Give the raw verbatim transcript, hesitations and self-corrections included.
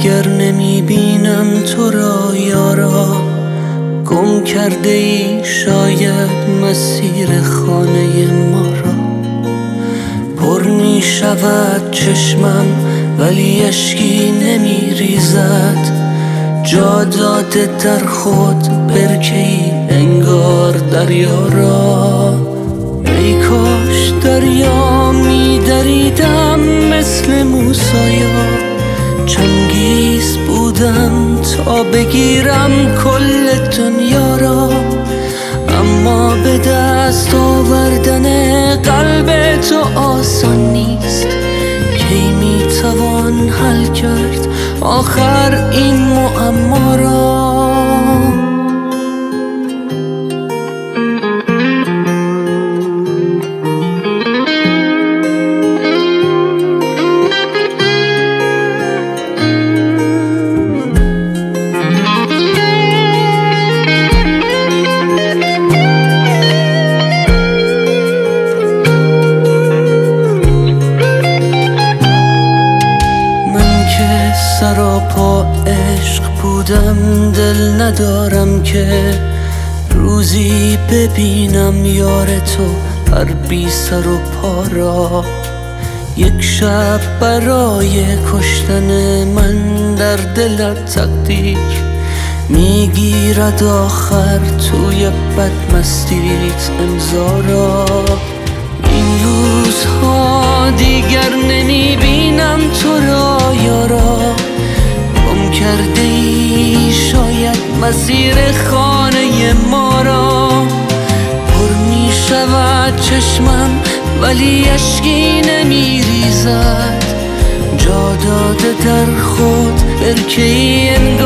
دیگر نمی بینم تو را یارا، گم کرده ای شاید مسیر خانه ما را. پر می شود چشمم ولی اشکی نمی ریزد، جا داده در خود برکه‌ای انگار دریا را. ای کاش دریا می دریدم مثل موسیا، چنگیز بودم تا بگیرم کل دنیا را. اما به دست آوردن قلب تو آسان نیست، کی می توان حل کرد آخر این معما را. سراپا عشق بودم، دل ندارم که روزی ببینم یار تو هر بی سر و پا را. یک شب برای کشتن من در دلت تقدیر میگیرد آخر توی بدمستیت امضا را. این روزها دیگر نمیبینم تو را یارا، گم کرده ای شاید مسیر خانه ما را. پر می شود چشمم ولی اشکی نمی ریزد، جا داده در خود برکه‌ای